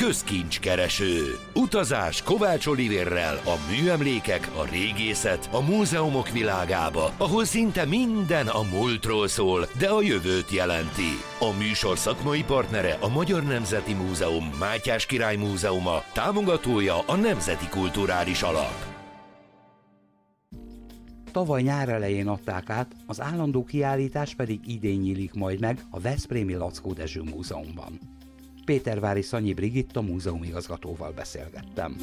közkincskereső. Utazás Kovács Olivérrel a műemlékek, a régészet, a múzeumok világába, ahol szinte minden a múltról szól, de a jövőt jelenti. A műsor szakmai partnere a Magyar Nemzeti Múzeum, Mátyás Király Múzeuma, támogatója a Nemzeti Kulturális Alap. Tavaly nyár elején adták át, az állandó kiállítás pedig idén nyílik majd meg a Veszprémi Laczkó Dezső Múzeumban. Pétervári Szanyi Brigitta múzeumigazgatóval beszélgettem.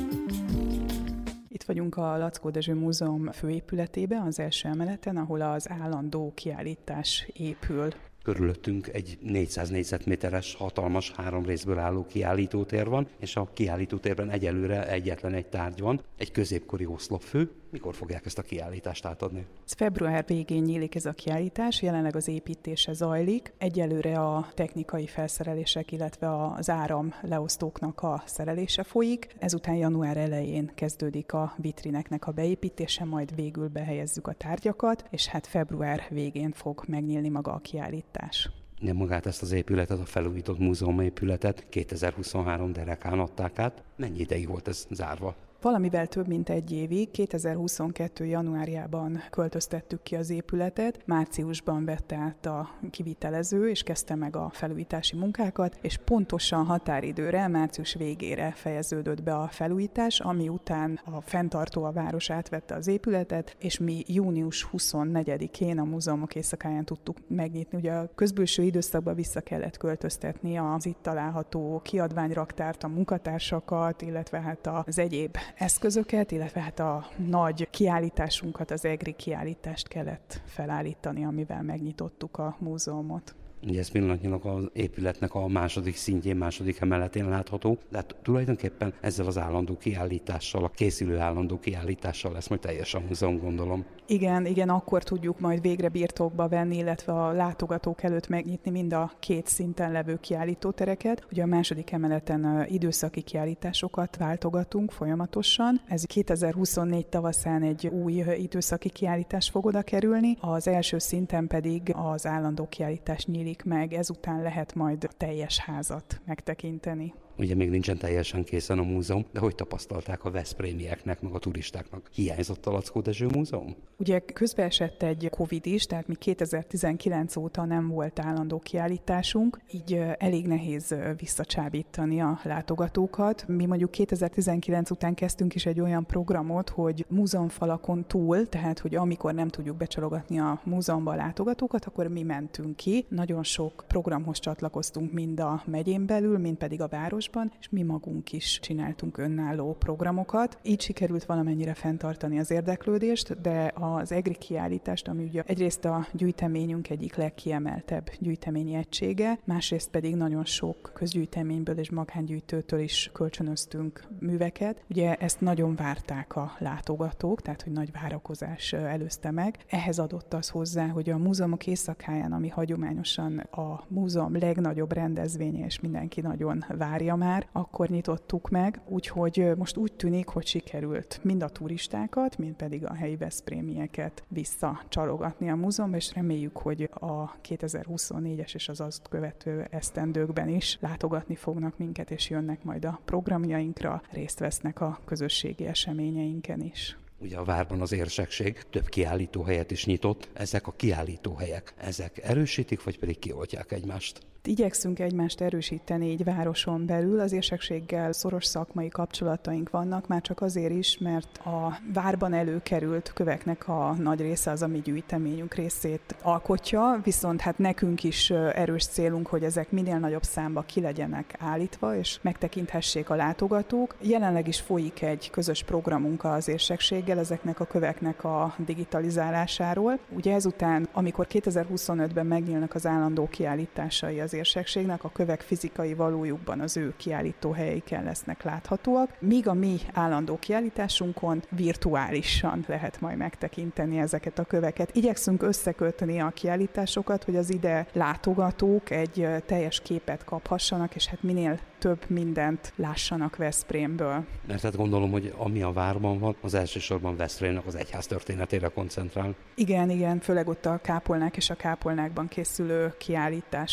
Itt vagyunk a Laczkó Dezső Múzeum főépületében, az első emeleten, ahol az állandó kiállítás épül. Körülöttünk egy 400 négyzetméteres, hatalmas, 3 részből álló kiállítótér van, és a kiállítótérben egyelőre egyetlen egy tárgy van, egy középkori oszlopfő. Mikor fogják ezt a kiállítást átadni? Február végén nyílik ez a kiállítás, jelenleg az építése zajlik. Egyelőre a technikai felszerelések, illetve az áramleosztóknak a szerelése folyik. Ezután január elején kezdődik a vitrineknek a beépítése, majd végül behelyezzük a tárgyakat, és hát február végén fog megnyílni maga a kiállítás. Magát ezt az épületet, a felújított múzeumépületet 2023 derekán adták át. Mennyi ideig volt ez zárva? Valamivel több mint egy évig, 2022. januárjában költöztettük ki az épületet, márciusban vette át a kivitelező, és kezdte meg a felújítási munkákat, és pontosan határidőre, március végére fejeződött be a felújítás, ami után a fenntartó, a város átvette az épületet, és mi június 24-én a múzeumok éjszakáján tudtuk megnyitni. Ugye a közbülső időszakban vissza kellett költöztetni az itt található kiadványraktárt, a munkatársakat, illetve hát az egyéb eszközöket, illetve hát a nagy kiállításunkat, az EGRI kiállítást kellett felállítani, amivel megnyitottuk a múzeumot. Ugye ez pillanatnyilag az épületnek a második szintjén, második emeletén látható, de hát tulajdonképpen ezzel az állandó kiállítással, a készülő állandó kiállítással lesz majd teljes a múzeum, gondolom. Igen, akkor tudjuk majd végre birtokba venni, illetve a látogatók előtt megnyitni mind a 2 szinten levő kiállítótereket. Ugye a második emeleten időszaki kiállításokat váltogatunk folyamatosan. Ez 2024 tavaszán egy új időszaki kiállítás fog oda kerülni, az első szinten pedig az állandó kiállítás nyílik meg, ezután lehet majd a teljes házat megtekinteni. Ugye még nincsen teljesen készen a múzeum, de hogy tapasztalták a veszprémieknek, meg a turistáknak? Hiányzott a Laczkó Dezső Múzeum? Ugye közbeesett egy Covid is, tehát mi 2019 óta nem volt állandó kiállításunk, így elég nehéz visszacsábítani a látogatókat. Mi mondjuk 2019 után kezdtünk is egy olyan programot, hogy múzeumfalakon túl, tehát hogy amikor nem tudjuk becsalogatni a múzeumba a látogatókat, akkor mi mentünk ki. Nagyon sok programhoz csatlakoztunk mind a megyén belül, mind pedig a város, és mi magunk is csináltunk önálló programokat. Így sikerült valamennyire fenntartani az érdeklődést, de az EGRI kiállítást, ami ugye egyrészt a gyűjteményünk egyik legkiemeltebb gyűjteményi egysége, másrészt pedig nagyon sok közgyűjteményből és magángyűjtőtől is kölcsönöztünk műveket. Ugye ezt nagyon várták a látogatók, tehát hogy nagy várakozás előzte meg. Ehhez adott az hozzá, hogy a múzeumok éjszakáján, ami hagyományosan a múzeum legnagyobb rendezvénye, és mindenki nagyon várja már, akkor nyitottuk meg, úgyhogy most úgy tűnik, hogy sikerült mind a turistákat, mind pedig a helyi veszprémieket visszacsalogatni a múzeumba, és reméljük, hogy a 2024-es és az azt követő esztendőkben is látogatni fognak minket, és jönnek majd a programjainkra, részt vesznek a közösségi eseményeinken is. Ugye a várban az érsekség több kiállítóhelyet is nyitott. Ezek a kiállítóhelyek, ezek erősítik, vagy pedig kioltják egymást? Igyekszünk egymást erősíteni így városon belül, az érsekséggel szoros szakmai kapcsolataink vannak, már csak azért is, mert a várban előkerült köveknek a nagy része az, ami gyűjteményünk részét alkotja, viszont hát nekünk is erős célunk, hogy ezek minél nagyobb számba ki legyenek állítva, és megtekinthessék a látogatók. Jelenleg is folyik egy közös programunk az érsekséggel, ezeknek a köveknek a digitalizálásáról. Ugye ezután, amikor 2025-ben megnyílnak az állandó kiállításai az érsekségnek, a kövek fizikai valójukban az ő kiállítóhelyeiken lesznek láthatóak, míg a mi állandó kiállításunkon virtuálisan lehet majd megtekinteni ezeket a köveket. Igyekszünk összekötni a kiállításokat, hogy az ide látogatók egy teljes képet kaphassanak, és hát minél több mindent lássanak Veszprémből. Mert hát gondolom, hogy ami a várban van, az elsősorban Veszprémnek az egyház történetére koncentrál. Igen, főleg ott a kápolnák és a kápolnákban készülő kiállítások.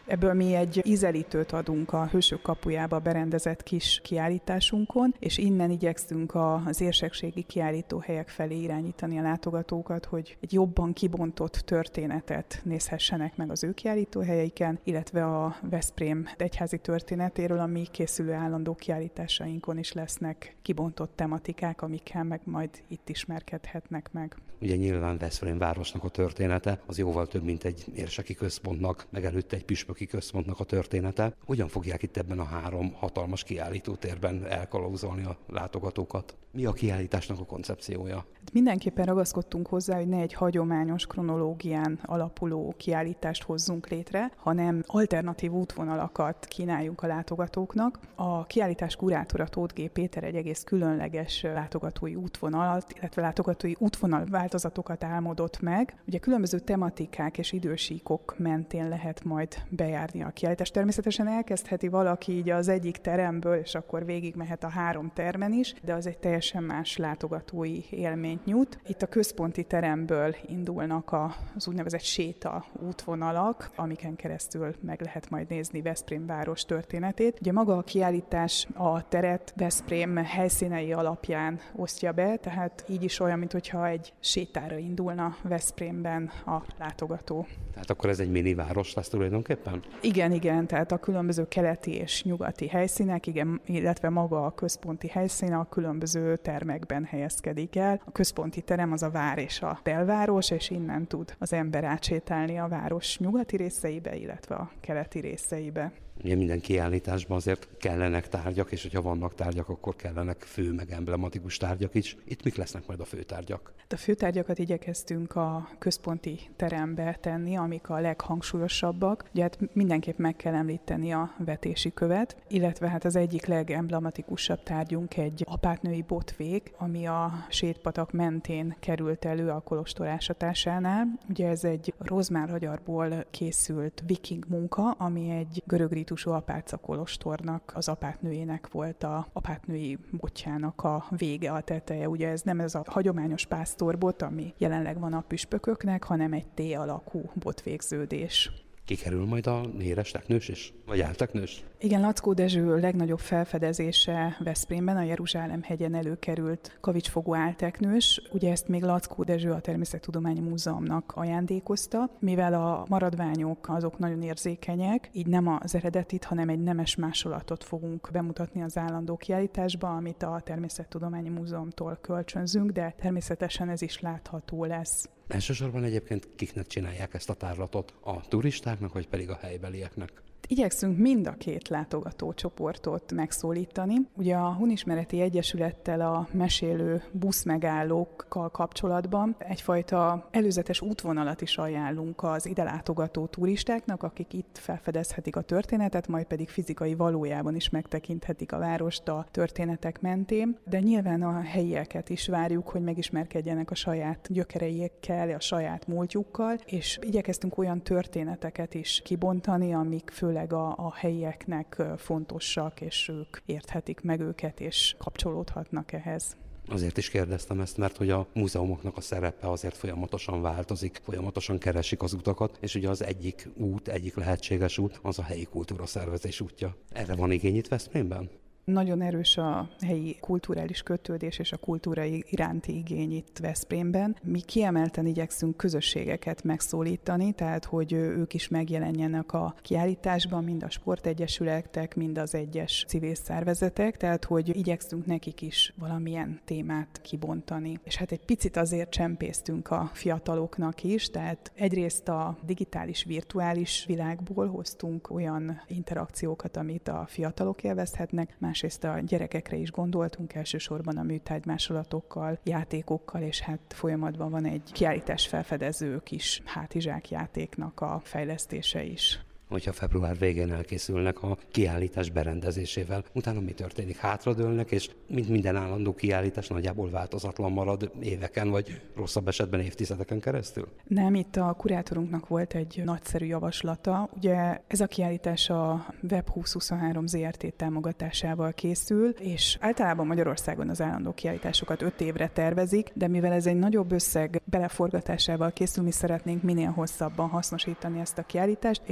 Ebből mi egy ízelítőt adunk a Hősök kapujába berendezett kis kiállításunkon, és innen igyekszünk az érsekségi kiállítóhelyek felé irányítani a látogatókat, hogy egy jobban kibontott történetet nézhessenek meg az ő kiállítóhelyeiken, illetve a Veszprém egyházi történetéről, a mi készülő állandó kiállításainkon is lesznek kibontott tematikák, amikkel meg majd itt ismerkedhetnek meg. Ugye nyilván Veszprém városnak a története az jóval több, mint egy érseki központnak, meg előtte egy püspöki központnak a története. Hogyan fogják itt ebben a 3 hatalmas kiállítótérben elkalauzolni a látogatókat? Mi a kiállításnak a koncepciója? Mindenképpen ragaszkodtunk hozzá, hogy ne egy hagyományos kronológián alapuló kiállítást hozzunk létre, hanem alternatív útvonalakat kínáljunk a látogatóknak. A kiállítás kurátora Tóth G. Péter egy egész különleges látogatói útvonalat, illetve látogatói útvonal változatokat álmodott meg. Ugye különböző tematikák és idősíkok mentén lehet majd bejárni a kiállítást. Természetesen elkezdheti valaki így az egyik teremből, és akkor végigmehet a 3 termen is, de az egy teljesen más látogatói élményt nyújt. Itt a központi teremből indulnak az úgynevezett séta útvonalak, amiken keresztül meg lehet majd nézni Veszprém város történetét. Ugye maga a kiállítás a teret Veszprém helyszínei alapján osztja be, tehát így is olyan, mintha egy sétára indulna Veszprémben a látogató. Tehát akkor ez egy mini város lesz tulajdonképpen? Igen, tehát a különböző keleti és nyugati helyszínek, igen, illetve maga a központi helyszín a különböző termekben helyezkedik el. A központi terem az a vár és a belváros, és innen tud az ember átsétálni a város nyugati részeibe, illetve a keleti részeibe. Ugye minden kiállításban azért kellenek tárgyak, és hogyha vannak tárgyak, akkor kellenek fő meg emblematikus tárgyak is. Itt mik lesznek majd a főtárgyak? A főtárgyakat igyekeztünk a központi terembe tenni, amik a leghangsúlyosabbak. Ugye hát mindenképp meg kell említeni a vetési követ, illetve hát az egyik legemblematikusabb tárgyunk egy apátnői botvég, ami a Sétpatak mentén került elő a kolostor ásatásánál. Ugye ez egy rozmárhagyarból készült viking munka, ami egy görög rítusú apáca kolostornak, az apátnőjének volt a apátnői botjának a vége, a teteje. Ugye ez nem ez a hagyományos pásztorbot, ami jelenleg van a püspököknek, hanem egy T-alakú botvégződés. Kikerül majd a néres teknős is? Vagy álteknős? Igen, Lackó Dezső legnagyobb felfedezése Veszprémben, a Jeruzsálem-hegyen előkerült kavicsfogó álteknős. Ugye ezt még Lackó Dezső a Természettudományi Múzeumnak ajándékozta, mivel a maradványok azok nagyon érzékenyek, így nem az eredetit, hanem egy nemes másolatot fogunk bemutatni az állandó kiállításba, amit a Természettudományi Múzeumtól kölcsönzünk, de természetesen ez is látható lesz. Elsősorban egyébként kiknek csinálják ezt a tárlatot? A turistáknak, vagy pedig a helybelieknek? Igyekszünk mind a 2 látogatócsoportot megszólítani. Ugye a Hunismereti Egyesülettel a mesélő buszmegállókkal kapcsolatban egyfajta előzetes útvonalat is ajánlunk az ide látogató turistáknak, akik itt felfedezhetik a történetet, majd pedig fizikai valójában is megtekinthetik a várost a történetek mentén. De nyilván a helyieket is várjuk, hogy megismerkedjenek a saját gyökereikkel, a saját múltjukkal, és igyekeztünk olyan történeteket is kibontani, amik főleg a helyieknek fontosak, és ők érthetik meg őket, és kapcsolódhatnak ehhez. Azért is kérdeztem ezt, mert hogy a múzeumoknak a szerepe azért folyamatosan változik, folyamatosan keresik az utakat, és ugye az egyik út, egyik lehetséges út, az a helyi kultúraszervezés útja. Erre van igény itt Veszprémben? Nagyon erős a helyi kulturális kötődés és a kultúra iránti igény itt Veszprémben. Mi kiemelten igyekszünk közösségeket megszólítani, tehát hogy ők is megjelenjenek a kiállításban, mind a sportegyesületek, mind az egyes civil szervezetek, tehát hogy igyekszünk nekik is valamilyen témát kibontani. És hát egy picit azért csempésztünk a fiataloknak is, tehát egyrészt a digitális, virtuális világból hoztunk olyan interakciókat, amit a fiatalok élvezhetnek, másrészt a gyerekekre is gondoltunk, elsősorban a műtárgymásolatokkal, játékokkal, és hát folyamatban van egy kiállítás felfedező kis hátizsákjátéknak a fejlesztése is. Hogyha február végén elkészülnek a kiállítás berendezésével, utána mi történik? Hátradőlnek, és mint minden állandó kiállítás nagyjából változatlan marad éveken, vagy rosszabb esetben évtizedeken keresztül? Nem, itt a kurátorunknak volt egy nagyszerű javaslata. Ugye ez a kiállítás a Web 2023 ZRT támogatásával készül, és általában Magyarországon az állandó kiállításokat 5 évre tervezik, de mivel ez egy nagyobb összeg beleforgatásával készül, mi szeretnénk minél hosszabban hasznosítani ezt a kiállítást, és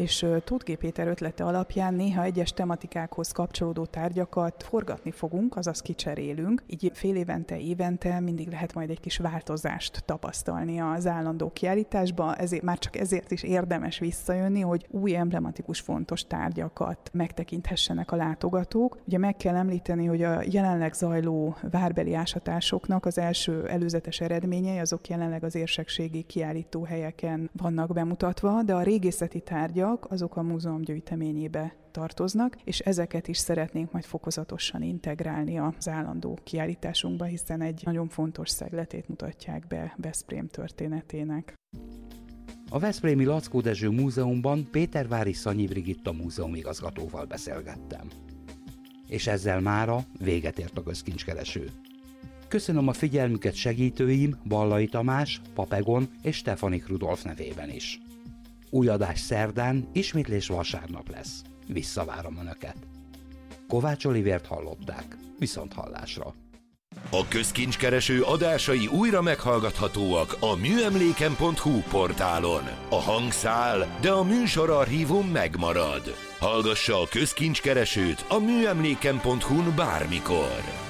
Tóth G. Péter ötlete alapján néha egyes tematikákhoz kapcsolódó tárgyakat forgatni fogunk, azaz kicserélünk. Így fél évente, évente mindig lehet majd egy kis változást tapasztalni az állandó kiállításba, már csak ezért is érdemes visszajönni, hogy új emblematikus fontos tárgyakat megtekinthessenek a látogatók. Ugye meg kell említeni, hogy a jelenleg zajló várbeli ásatásoknak az első előzetes eredményei, azok jelenleg az érsekségi kiállítóhelyeken vannak bemutatva, de a régészeti tárgyak azok a múzeum gyűjteményébe tartoznak, és ezeket is szeretnénk majd fokozatosan integrálni az állandó kiállításunkba, hiszen egy nagyon fontos szegletét mutatják be Veszprém történetének. A veszprémi Laczkó Dezső Múzeumban Pétervári Szanyi Brigitta múzeumigazgatóval beszélgettem. És ezzel mára véget ért a közkincskereső. Köszönöm a figyelmüket segítőim Ballai Tamás, Papegon és Stefanik Rudolf nevében is. Új adás szerdán, ismétlés vasárnap lesz. Visszavárom Önöket. Kovács Olivért hallották. Viszonthallásra. A közkincskereső adásai újra meghallgathatóak a műemléken.hu portálon. A hang száll, de a műsorarchívum megmarad. Hallgassa a közkincskeresőt a műemléken.hu-n bármikor.